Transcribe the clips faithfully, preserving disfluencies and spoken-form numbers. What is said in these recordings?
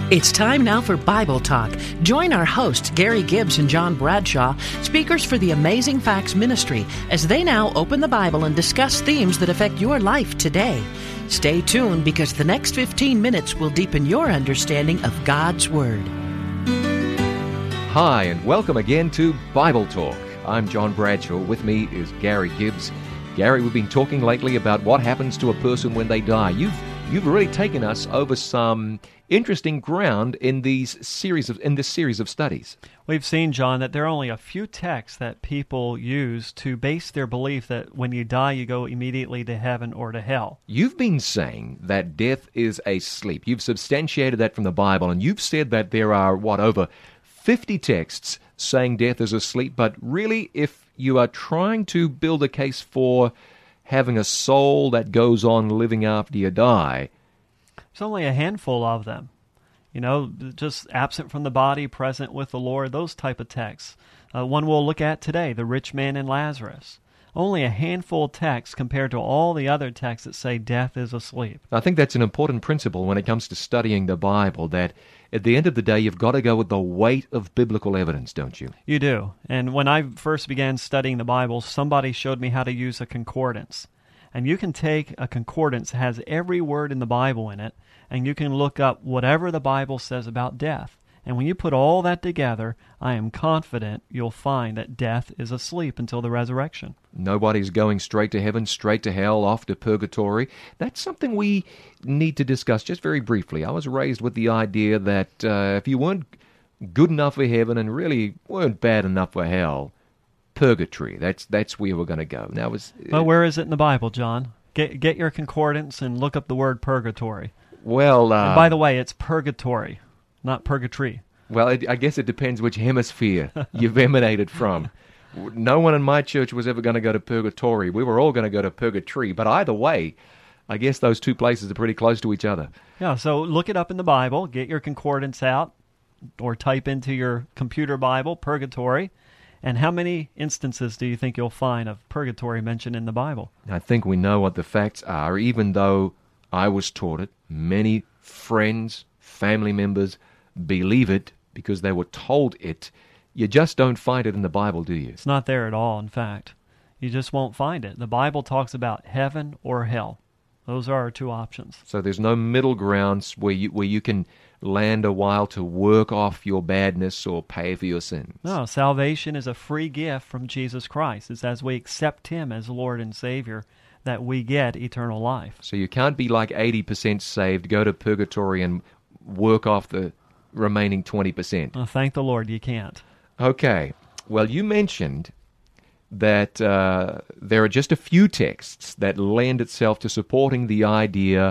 It's time now for Bible Talk. Join our hosts, Gary Gibbs and John Bradshaw, speakers for the Amazing Facts Ministry, as they now open the Bible and discuss themes that affect your life today. Stay tuned because the next fifteen minutes will deepen your understanding of God's Word. Hi, and welcome again to Bible Talk. I'm John Bradshaw. With me is Gary Gibbs. Gary, we've been talking lately about what happens to a person when they die. You've you've really taken us over some interesting ground in these series of in this series of studies. We've seen, John, that there are only a few texts that people use to base their belief that when you die, you go immediately to heaven or to hell. You've been saying that death is a sleep. You've substantiated that from the Bible, and you've said that there are, what, over fifty texts saying death is a sleep, but really, if you are trying to build a case for having a soul that goes on living after you die, there's only a handful of them. You know, just absent from the body, present with the Lord, those type of texts. Uh, one we'll look at today, the rich man and Lazarus. Only a handful of texts compared to all the other texts that say death is asleep. I think that's an important principle when it comes to studying the Bible, that at the end of the day, you've got to go with the weight of biblical evidence, don't you? You do. And when I first began studying the Bible, somebody showed me how to use a concordance. And you can take a concordance that has every word in the Bible in it, and you can look up whatever the Bible says about death. And when you put all that together, I am confident you'll find that death is asleep until the resurrection. Nobody's going straight to heaven, straight to hell, off to purgatory. That's something we need to discuss just very briefly. I was raised with the idea that uh, if you weren't good enough for heaven and really weren't bad enough for hell, purgatory, that's that's where we're going to go. Now, was, uh, well, where is it in the Bible, John? Get, get your concordance and look up the word purgatory. Well, uh, and by the way, it's purgatory, not purgatory. Well, it, I guess it depends which hemisphere you've emanated from. No one in my church was ever going to go to purgatory. We were all going to go to purgatory. But either way, I guess those two places are pretty close to each other. Yeah, so look it up in the Bible, get your concordance out, or type into your computer Bible, purgatory. And how many instances do you think you'll find of purgatory mentioned in the Bible? I think we know what the facts are, even though I was taught it. Many friends, family members believe it because they were told it. You just don't find it in the Bible, do you? It's not there at all, in fact. You just won't find it. The Bible talks about heaven or hell. Those are our two options. So there's no middle grounds where you where you can land a while to work off your badness or pay for your sins. No, salvation is a free gift from Jesus Christ. It's as we accept Him as Lord and Savior that we get eternal life. So you can't be like eighty percent saved, go to purgatory and work off the remaining twenty percent. Well, thank the Lord you can't. Okay. Well, you mentioned that uh, there are just a few texts that lend itself to supporting the idea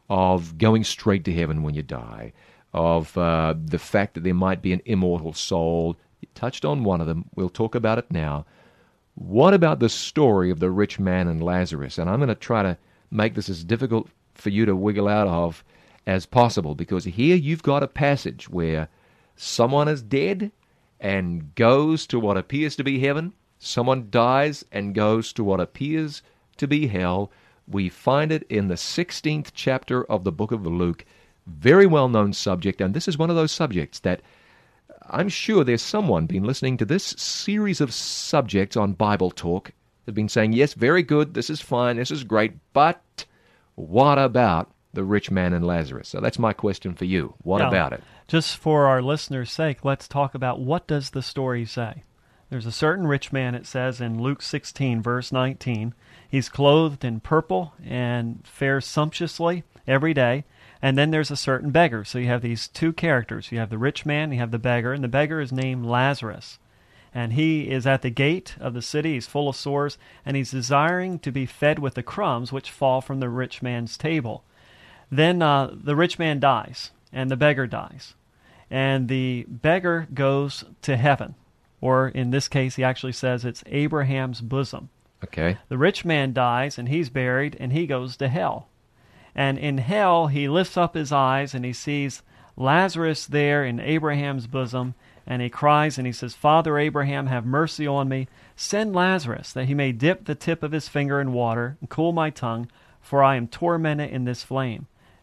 of going straight to heaven when you die, of uh, the fact that there might be an immortal soul. You touched on one of them. We'll talk about it now. What about the story of the rich man and Lazarus? And I'm going to try to make this as difficult for you to wiggle out of as possible, because here you've got a passage where someone is dead and goes to what appears to be heaven. Someone dies and goes to what appears to be hell. We find it in the sixteenth chapter of the book of Luke. Very well-known subject, and this is one of those subjects that I'm sure there's someone been listening to this series of subjects on Bible Talk, has been saying, yes, very good, this is fine, this is great, but what about the rich man and Lazarus? So that's my question for you. What now, about it? Just for our listeners' sake, let's talk about what does the story say. There's a certain rich man, it says in Luke sixteen, verse nineteen. He's clothed in purple and fares sumptuously every day. And then there's a certain beggar. So you have these two characters. You have the rich man, you have the beggar, and the beggar is named Lazarus. And he is at the gate of the city. He's full of sores, and he's desiring to be fed with the crumbs which fall from the rich man's table. Then uh, the rich man dies, and the beggar dies. And the beggar goes to heaven. Or in this case, he actually says it's Abraham's bosom. Okay. The rich man dies, and he's buried, and he goes to hell. And in hell, he lifts up his eyes, and he sees Lazarus there in Abraham's bosom, and he cries, and he says, Father Abraham, have mercy on me. Send Lazarus, that he may dip the tip of his finger in water and cool my tongue, for I am tormented in this flame.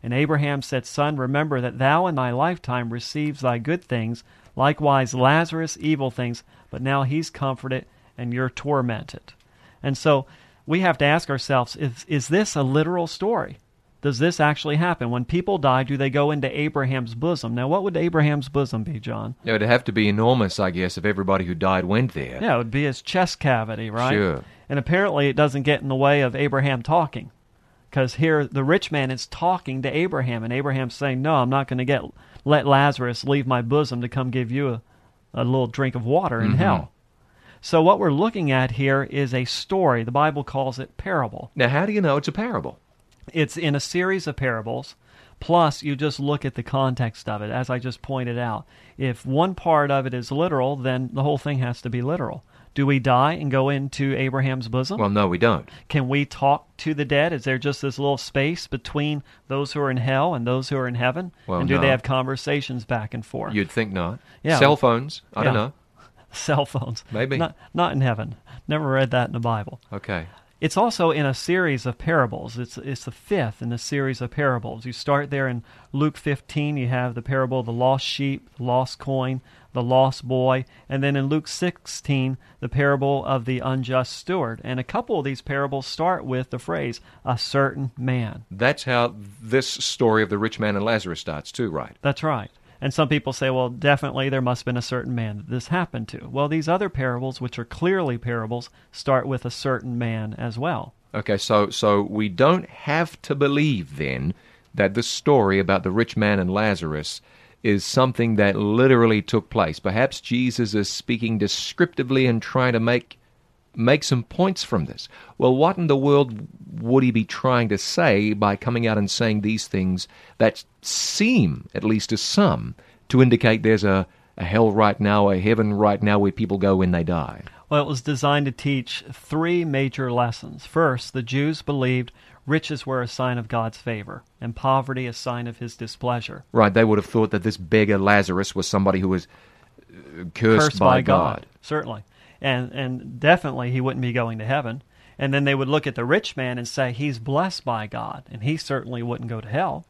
And Abraham said, Son, remember that thou in thy lifetime receives thy good things, likewise Lazarus evil things, but now he's comforted and you're tormented. And so we have to ask ourselves, is, is this a literal story? Does this actually happen? When people die, do they go into Abraham's bosom? Now, what would Abraham's bosom be, John? It would have to be enormous, I guess, if everybody who died went there. Yeah, it would be his chest cavity, right? Sure. And apparently it doesn't get in the way of Abraham talking, because here the rich man is talking to Abraham, and Abraham's saying, no, I'm not going to get let Lazarus leave my bosom to come give you a, a little drink of water in Mm-hmm. hell. So what we're looking at here is a story. The Bible calls it parable. Now, how do you know it's a parable? It's in a series of parables, plus you just look at the context of it, as I just pointed out. If one part of it is literal, then the whole thing has to be literal. Do we die and go into Abraham's bosom? Well, no, we don't. Can we talk to the dead? Is there just this little space between those who are in hell and those who are in heaven? Well, and do no. they have conversations back and forth? You'd think not. Yeah. Cell phones, I don't Yeah. know. Cell phones. Maybe. Not, not in heaven. Never read that in the Bible. Okay. It's also in a series of parables. It's it's the fifth in a series of parables. You start there in Luke fifteen, you have the parable of the lost sheep, the lost coin, the lost boy, and then in Luke sixteen, the parable of the unjust steward. And a couple of these parables start with the phrase, a certain man. That's how this story of the rich man and Lazarus starts too, right? That's right. And some people say, well, definitely there must have been a certain man that this happened to. Well, these other parables, which are clearly parables, start with a certain man as well. Okay, so so we don't have to believe then that the story about the rich man and Lazarus is something that literally took place. Perhaps Jesus is speaking descriptively and trying to make make some points from this. Well, what in the world would he be trying to say by coming out and saying these things that seem, at least to some, to indicate there's a, a hell right now, a heaven right now where people go when they die? Well, it was designed to teach three major lessons. First, the Jews believed riches were a sign of God's favor, and poverty a sign of his displeasure. Right, they would have thought that this beggar Lazarus was somebody who was uh, cursed, Cursed by, by God. God, certainly. And and definitely he wouldn't be going to heaven. And then they would look at the rich man and say, he's blessed by God, and he certainly wouldn't go to hell.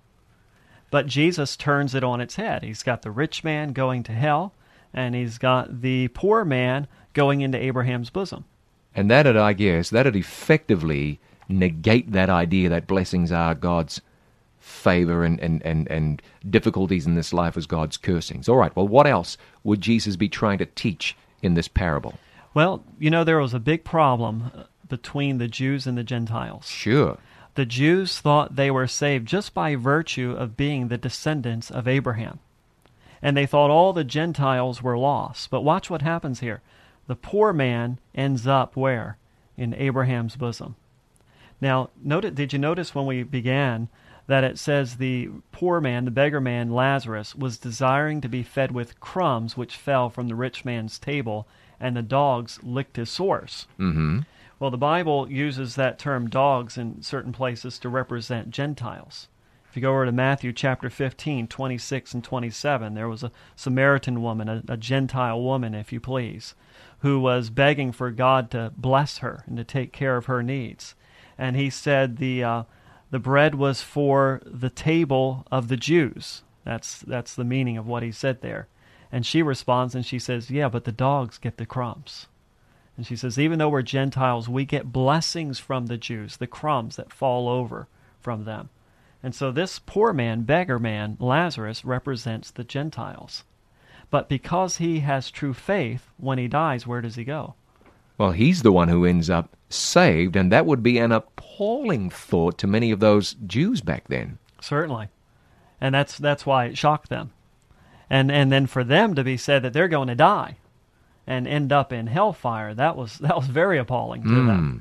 But Jesus turns it on its head. He's got the rich man going to hell, and he's got the poor man going into Abraham's bosom. And that'd, I guess, that'd effectively negate that idea that blessings are God's favor and, and, and, and difficulties in this life as God's cursings. All right, well, what else would Jesus be trying to teach in this parable? Well, you know, there was a big problem between the Jews and the Gentiles. Sure. The Jews thought they were saved just by virtue of being the descendants of Abraham. And they thought all the Gentiles were lost. But watch what happens here. The poor man ends up where? In Abraham's bosom. Now, notice, did you notice when we began that it says the poor man, the beggar man, Lazarus, was desiring to be fed with crumbs which fell from the rich man's table, and the dogs licked his sores. Mm-hmm. Well, the Bible uses that term dogs in certain places to represent Gentiles. If you go over to Matthew chapter fifteen, twenty-six and twenty-seven, there was a Samaritan woman, a, a Gentile woman, if you please, who was begging for God to bless her and to take care of her needs. And he said the uh, the bread was for the table of the Jews. That's that's the meaning of what he said there. And she responds and she says, yeah, but the dogs get the crumbs. And she says, even though we're Gentiles, we get blessings from the Jews, the crumbs that fall over from them. And so this poor man, beggar man, Lazarus, represents the Gentiles. But because he has true faith, when he dies, where does he go? Well, he's the one who ends up saved, and that would be an appalling thought to many of those Jews back then. Certainly. And that's that's why it shocked them. And and then for them to be said that they're going to die and end up in hellfire, that was that was very appalling to Mm. them.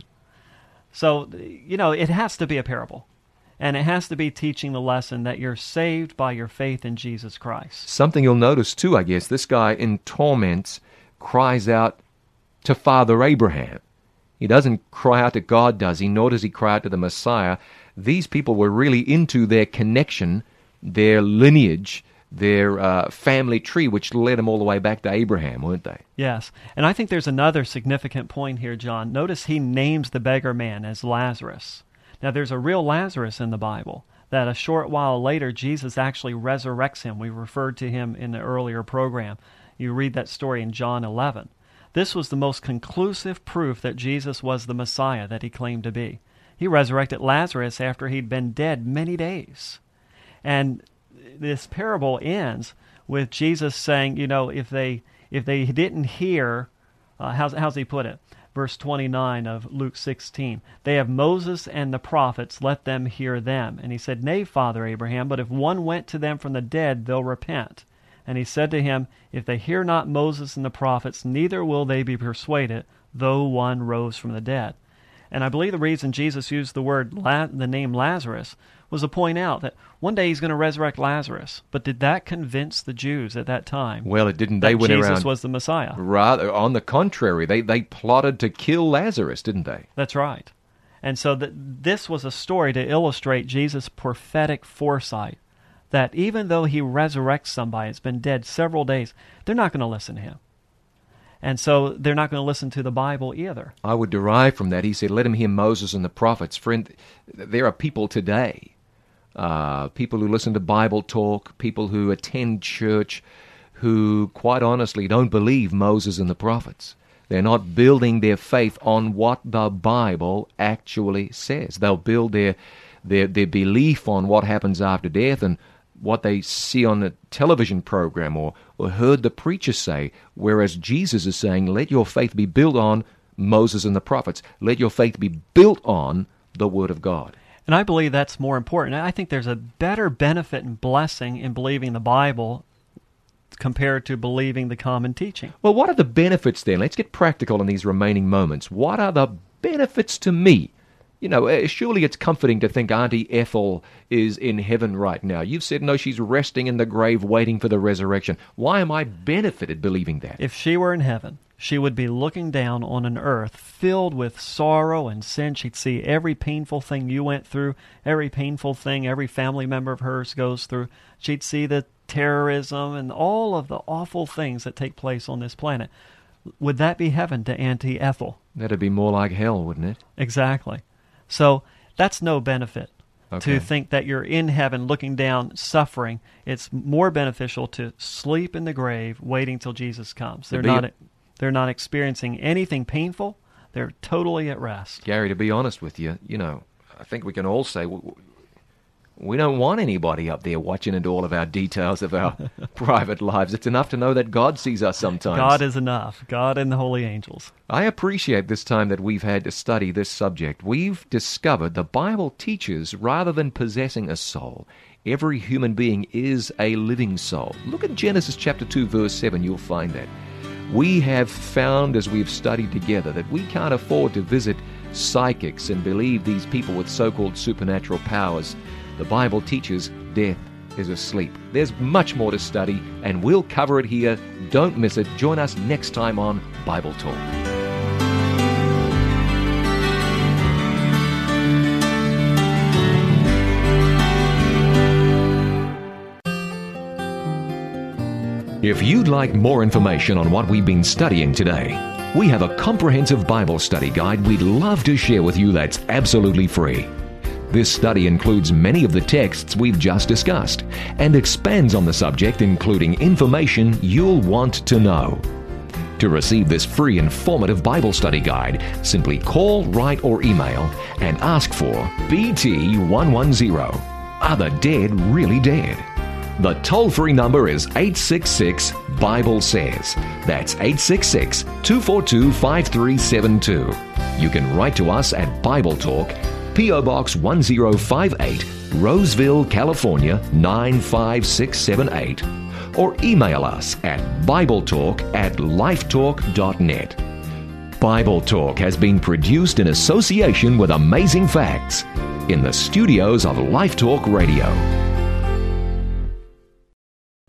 So, you know, it has to be a parable. And it has to be teaching the lesson that you're saved by your faith in Jesus Christ. Something you'll notice, too, I guess, this guy in torments cries out to Father Abraham. He doesn't cry out to God, does he? Nor does he cry out to the Messiah. These people were really into their connection, their lineage, their uh, family tree, which led them all the way back to Abraham, weren't they? Yes. And I think there's another significant point here, John. Notice he names the beggar man as Lazarus. Now, there's a real Lazarus in the Bible. that a short while later, Jesus actually resurrects him. We referred to him in the earlier program. You read that story in John eleven. This was the most conclusive proof that Jesus was the Messiah that he claimed to be. He resurrected Lazarus after he'd been dead many days. And this parable ends with Jesus saying, you know, if they if they didn't hear, uh, how's, how's he put it? Verse twenty-nine of Luke sixteen, they have Moses and the prophets, let them hear them. And he said, Nay, Father Abraham, but if one went to them from the dead, they'll repent. And he said to him, If they hear not Moses and the prophets, neither will they be persuaded, though one rose from the dead. And I believe the reason Jesus used the word, La- the name Lazarus, was to point out that one day he's going to resurrect Lazarus. But did that convince the Jews at that time? Well, it didn't. They that went Jesus around. was the Messiah. Rather, on the contrary, they, they plotted to kill Lazarus, didn't they? That's right. And so th- this was a story to illustrate Jesus' prophetic foresight, that even though he resurrects somebody that's been dead several days, they're not going to listen to him. And so they're not going to listen to the Bible either. I would derive from that, he said, let him hear Moses and the prophets. Friend, there are people today, uh, people who listen to Bible talk, people who attend church, who quite honestly don't believe Moses and the prophets. They're not building their faith on what the Bible actually says. They'll build their their, their belief on what happens after death and what they see on a television program or, or heard the preacher say, whereas Jesus is saying, let your faith be built on Moses and the prophets. Let your faith be built on the Word of God. And I believe that's more important. I think there's a better benefit and blessing in believing the Bible compared to believing the common teaching. Well, what are the benefits then? Let's get practical in these remaining moments. What are the benefits to me? You know, uh, surely it's comforting to think Auntie Ethel is in heaven right now. You've said, no, she's resting in the grave waiting for the resurrection. Why am I benefited believing that? If she were in heaven, she would be looking down on an earth filled with sorrow and sin. She'd see every painful thing you went through, every painful thing every family member of hers goes through. She'd see the terrorism and all of the awful things that take place on this planet. Would that be heaven to Auntie Ethel? That'd be more like hell, wouldn't it? Exactly. So that's no benefit. Okay. To think that you're in heaven looking down, suffering. It's more beneficial to sleep in the grave waiting till Jesus comes. They're be not a- they're not experiencing anything painful. They're totally at rest. Gary, to be honest with you, you know, I think we can all say we, we don't want anybody up there watching into all of our details of our private lives. It's enough to know that God sees us sometimes. God is enough. God and the holy angels. I appreciate this time that we've had to study this subject. We've discovered the Bible teaches rather than possessing a soul, every human being is a living soul. Look at Genesis chapter two, verse seven. You'll find that. We have found as we've studied together that we can't afford to visit psychics and believe these people with so-called supernatural powers. The Bible teaches death is asleep. There's much more to study, and we'll cover it here. Don't miss it. Join us next time on Bible Talk. If you'd like more information on what we've been studying today, we have a comprehensive Bible study guide we'd love to share with you that's absolutely free. This study includes many of the texts we've just discussed and expands on the subject, including information you'll want to know. To receive this free informative Bible study guide, simply call, write, or email and ask for B T one one zero. Are the dead really dead? The toll-free number is eight six six, Bible says. That's eight six six, two four two, five three seven two. You can write to us at Bible Talk, P O Box one zero five eight, Roseville, California nine five six seven eight, or email us at BibleTalk at lifetalk dot net. Bible Talk has been produced in association with Amazing Facts in the studios of Life Talk Radio.